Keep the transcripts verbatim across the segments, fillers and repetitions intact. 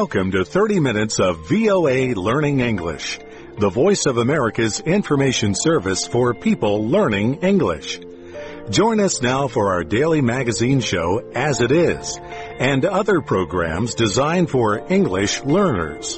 Welcome to thirty minutes of V O A Learning English, the voice of America's information service for people learning English. Join us now for our daily magazine show, As It Is, and other programs designed for English learners.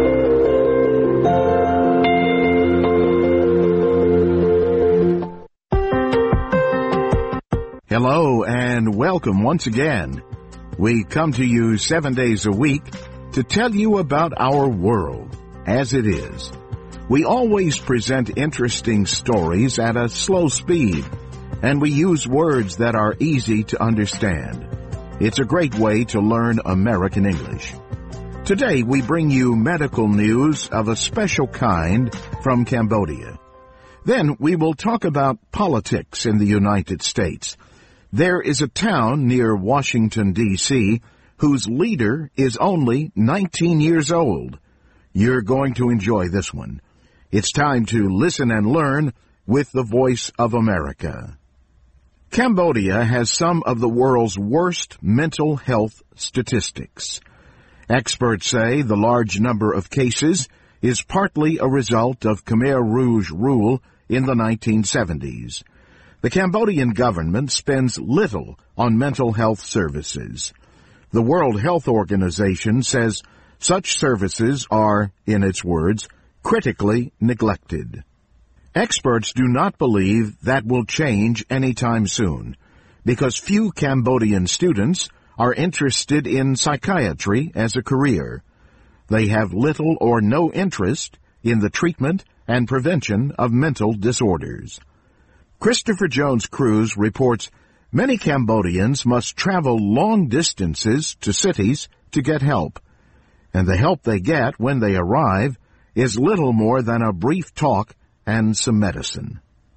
Hello and welcome once again. We come to you seven days a week to tell you about our world as it is. We always present interesting stories at a slow speed, and we use words that are easy to understand. It's a great way to learn American English. Today we bring you medical news of a special kind from Cambodia. Then we will talk about politics in the United States. There is a town near Washington, D C, whose leader is only nineteen years old. You're going to enjoy this one. It's time to listen and learn with the Voice of America. Cambodia has some of the world's worst mental health statistics. Experts say the large number of cases is partly a result of Khmer Rouge rule in the nineteen seventies. The Cambodian government spends little on mental health services. The World Health Organization says such services are, in its words, critically neglected. Experts do not believe that will change anytime soon, because few Cambodian students are interested in psychiatry as a career. They have little or no interest in the treatment and prevention of mental disorders. Christopher Jones Cruz reports many Cambodians must travel long distances to cities to get help, and the help they get when they arrive is little more than a brief talk and some medicine.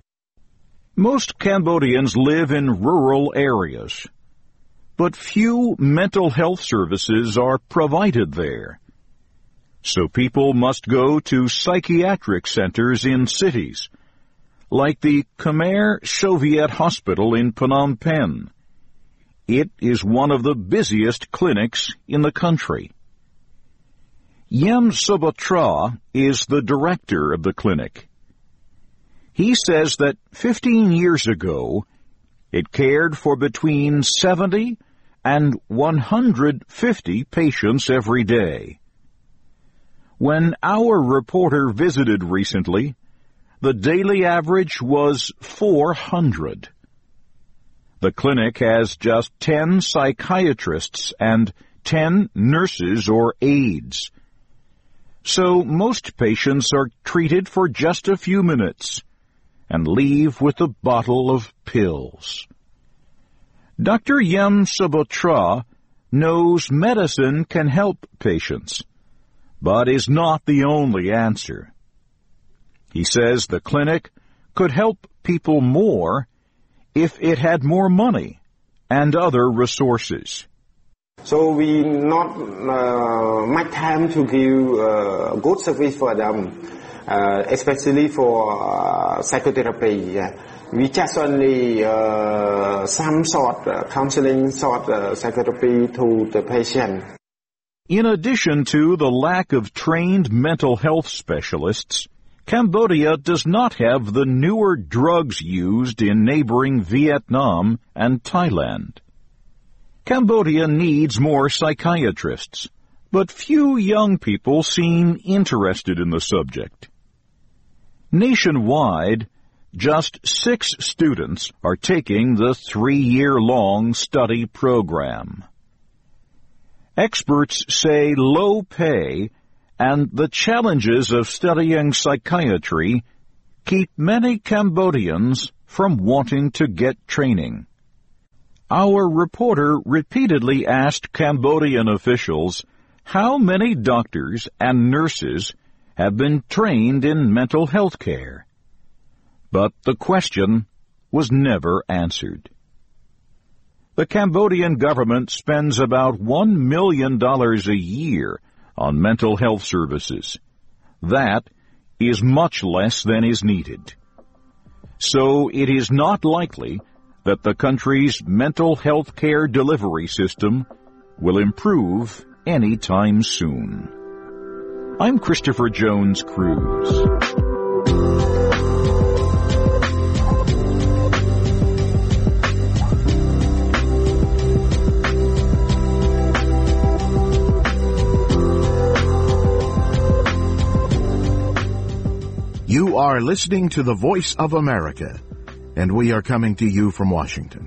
Most Cambodians live in rural areas, but few mental health services are provided there. So people must go to psychiatric centers in cities, like the Khmer Soviet Hospital in Phnom Penh. It is one of the busiest clinics in the country. Yem Subatra is the director of the clinic. He says that fifteen years ago, it cared for between seventy and one hundred fifty patients every day. When our reporter visited recently, the daily average was four hundred. The clinic has just ten psychiatrists and ten nurses or aides. So most patients are treated for just a few minutes and leave with a bottle of pills. Doctor Yem Subatra knows medicine can help patients, but is not the only answer. He says the clinic could help people more if it had more money and other resources. So we not uh, much time to give uh, good service for them, uh, especially for uh, psychotherapy. Yeah. We just only uh, some sort uh, counseling sort uh, psychotherapy to the patient. In addition to the lack of trained mental health specialists, Cambodia does not have the newer drugs used in neighboring Vietnam and Thailand. Cambodia needs more psychiatrists, but few young people seem interested in the subject. Nationwide, just six students are taking the three-year-long study program. Experts say low pay and the challenges of studying psychiatry keep many Cambodians from wanting to get training. Our reporter repeatedly asked Cambodian officials how many doctors and nurses have been trained in mental health care. But the question was never answered. The Cambodian government spends about one million dollars a year on mental health services. That is much less than is needed. So it is not likely that the country's mental health care delivery system will improve anytime soon. I'm Christopher Jones Cruz. You are listening to the Voice of America, and we are coming to you from Washington.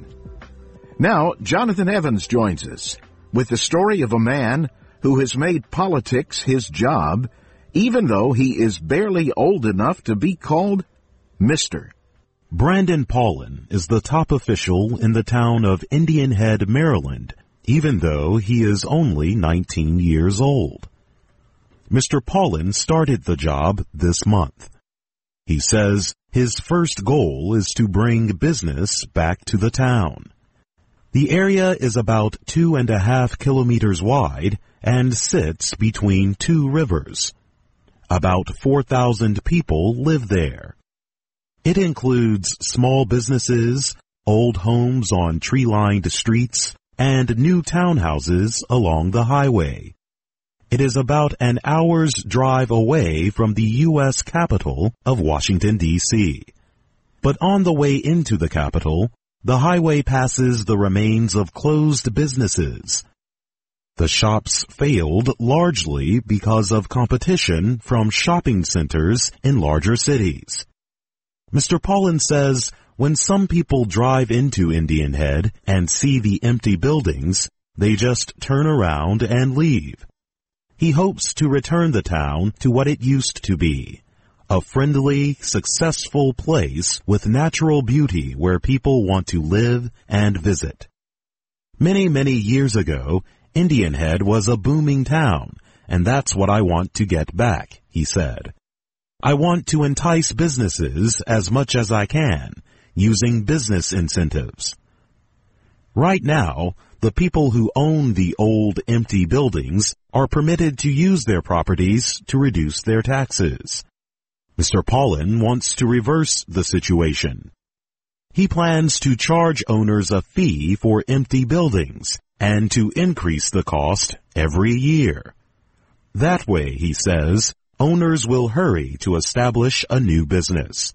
Now, Jonathan Evans joins us with the story of a man who has made politics his job, even though he is barely old enough to be called Mister Brandon Paulin is the top official in the town of Indian Head, Maryland, even though he is only nineteen years old. Mister Paulin started the job this month. He says his first goal is to bring business back to the town. The area is about two and a half kilometers wide and sits between two rivers. About four thousand people live there. It includes small businesses, old homes on tree-lined streets, and new townhouses along the highway. It is about an hour's drive away from the U S capital of Washington, D C But on the way into the capital, the highway passes the remains of closed businesses. The shops failed largely because of competition from shopping centers in larger cities. Mister Paulin says when some people drive into Indian Head and see the empty buildings, they just turn around and leave. He hopes to return the town to what it used to be, a friendly, successful place with natural beauty where people want to live and visit. Many, many years ago, Indian Head was a booming town, and that's what I want to get back, he said. I want to entice businesses as much as I can, using business incentives. Right now, the people who own the old empty buildings are permitted to use their properties to reduce their taxes. Mister Paulin wants to reverse the situation. He plans to charge owners a fee for empty buildings and to increase the cost every year. That way, he says, owners will hurry to establish a new business.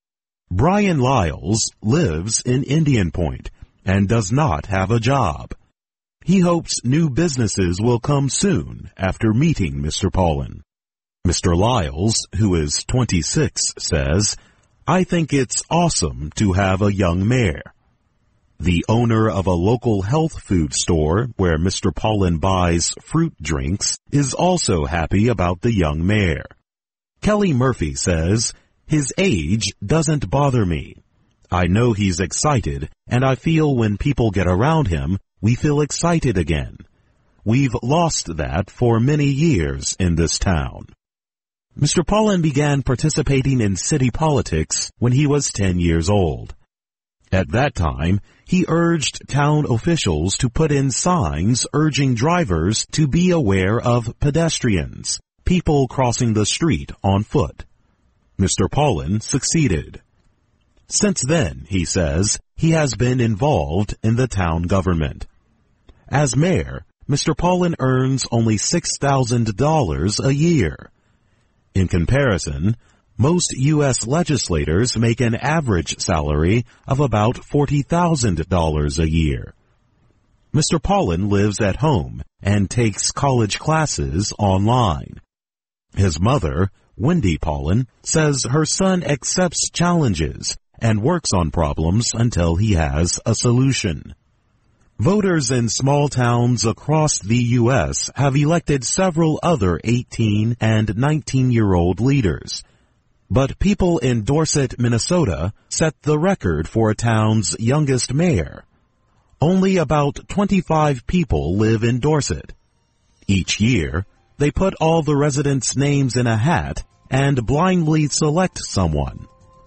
Brian Lyles lives in Indian Point and does not have a job. He hopes new businesses will come soon after meeting Mister Paulin. Mister Lyles, who is twenty-six, says, I think it's awesome to have a young mayor. The owner of a local health food store where Mister Paulin buys fruit drinks is also happy about the young mayor. Kelly Murphy says, his age doesn't bother me. I know he's excited, and I feel when people get around him, we feel excited again. We've lost that for many years in this town. Mister Paulin began participating in city politics when he was ten years old. At that time, he urged town officials to put in signs urging drivers to be aware of pedestrians, people crossing the street on foot. Mister Paulin succeeded. Since then, he says, he has been involved in the town government. As mayor, Mister Paulin earns only six thousand dollars a year. In comparison, most U S legislators make an average salary of about forty thousand dollars a year. Mister Paulin lives at home and takes college classes online. His mother, Wendy Paulin, says her son accepts challenges and works on problems until he has a solution. Voters in small towns across the U S have elected several other eighteen and nineteen-year-old leaders. But people in Dorset, Minnesota, set the record for a town's youngest mayor. Only about twenty-five people live in Dorset. Each year, they put all the residents' names in a hat and blindly select someone.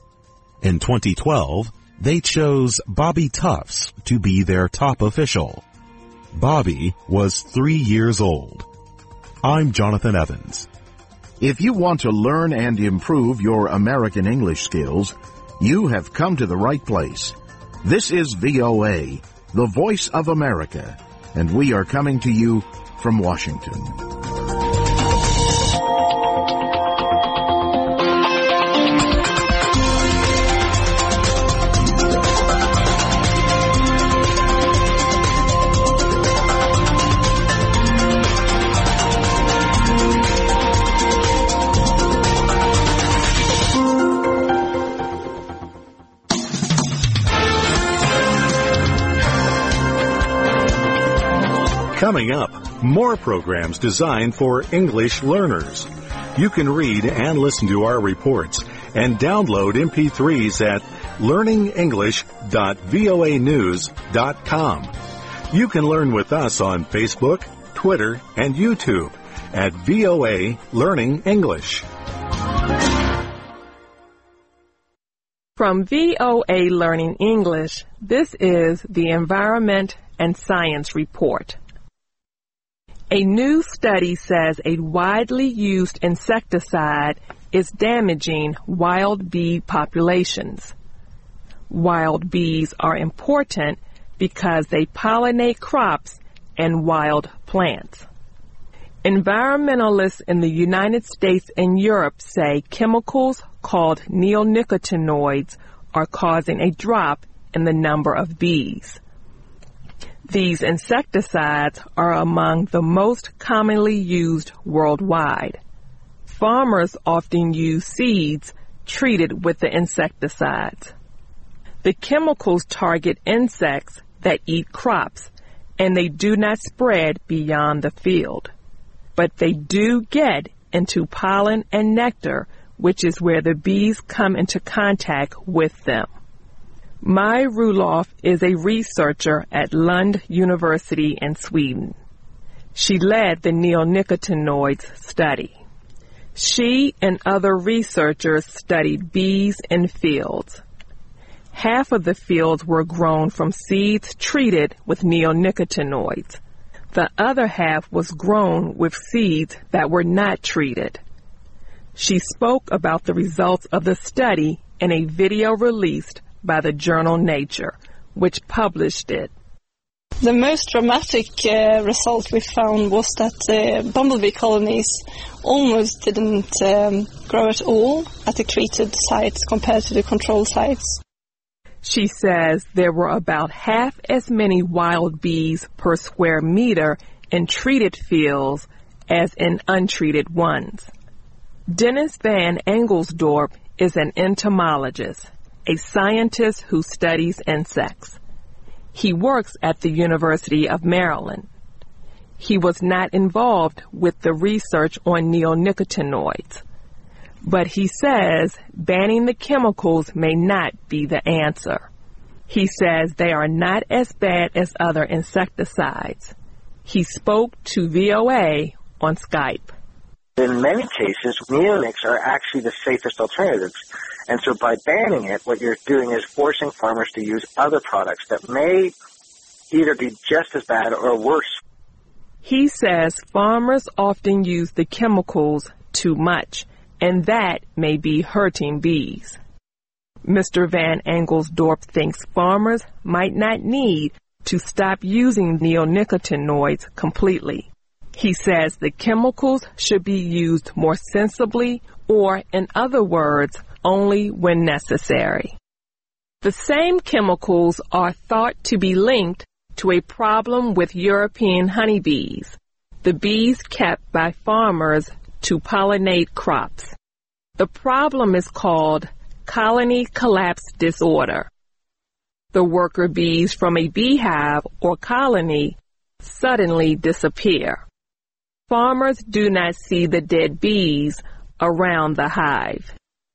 In twenty twelve, they chose Bobby Tufts to be their top official. Bobby was three years old. I'm Jonathan Evans. If you want to learn and improve your American English skills, you have come to the right place. This is V O A, the Voice of America, and we are coming to you from Washington. Coming up, more programs designed for English learners. You can read and listen to our reports and download M P threes at learning english dot voa news dot com. You can learn with us on Facebook, Twitter, and YouTube at V O A Learning English. From V O A Learning English, this is the Environment and Science Report. A new study says a widely used insecticide is damaging wild bee populations. Wild bees are important because they pollinate crops and wild plants. Environmentalists in the United States and Europe say chemicals called neonicotinoids are causing a drop in the number of bees. These insecticides are among the most commonly used worldwide. Farmers often use seeds treated with the insecticides. The chemicals target insects that eat crops, and they do not spread beyond the field. But they do get into pollen and nectar, which is where the bees come into contact with them. Maj Rulof is a researcher at Lund University in Sweden. She led the neonicotinoids study. She and other researchers studied bees in fields. Half of the fields were grown from seeds treated with neonicotinoids. The other half was grown with seeds that were not treated. She spoke about the results of the study in a video released by the journal Nature, which published it. The most dramatic uh, result we found was that uh, bumblebee colonies almost didn't um, grow at all at the treated sites compared to the control sites. She says there were about half as many wild bees per square meter in treated fields as in untreated ones. Dennis Van Engelsdorp is an entomologist, a scientist who studies insects. He works at the University of Maryland. He was not involved with the research on neonicotinoids, but he says banning the chemicals may not be the answer. He says they are not as bad as other insecticides. He spoke to V O A on Skype. In many cases, neonics are actually the safest alternatives. And so by banning it, what you're doing is forcing farmers to use other products that may either be just as bad or worse. He says farmers often use the chemicals too much, and that may be hurting bees. Mister Van Engelsdorp thinks farmers might not need to stop using neonicotinoids completely. He says the chemicals should be used more sensibly, or, in other words, only when necessary. The same chemicals are thought to be linked to a problem with European honeybees, the bees kept by farmers to pollinate crops. The problem is called colony collapse disorder. The worker bees from a beehive or colony suddenly disappear. Farmers do not see the dead bees around the hive.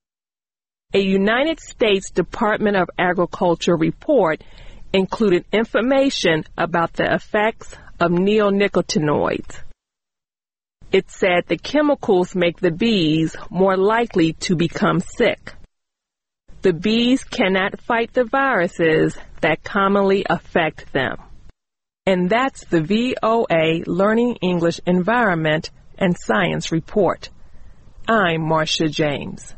A United States Department of Agriculture report included information about the effects of neonicotinoids. It said the chemicals make the bees more likely to become sick. The bees cannot fight the viruses that commonly affect them. And that's the V O A Learning English Environment and Science Report. I'm Marcia James.